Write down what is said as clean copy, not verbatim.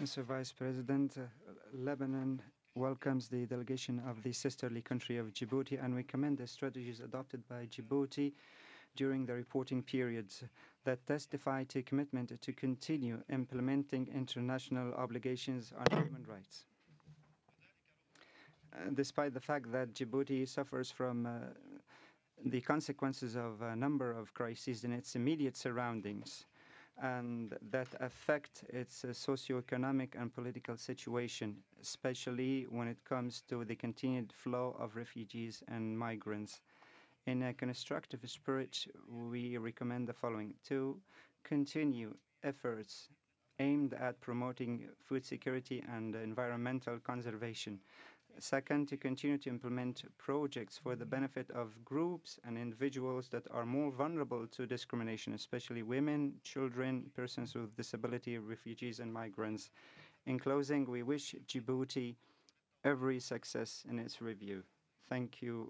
Mr. Vice President, Lebanon welcomes the delegation of the sisterly country of Djibouti, and we commend the strategies adopted by Djibouti during the reporting periods that testify to commitment to continue implementing international obligations on human rights. Despite the fact that Djibouti suffers from the consequences of a number of crises in its immediate surroundings, and that affect its socio-economic and political situation, especially when it comes to the continued flow of refugees and migrants. In a constructive spirit, we recommend the following: to continue efforts aimed at promoting food security and environmental conservation. Second, to continue to implement projects for the benefit of groups and individuals that are more vulnerable to discrimination, especially women, children, persons with disability, refugees, and migrants. In closing, we wish Djibouti every success in its review. Thank you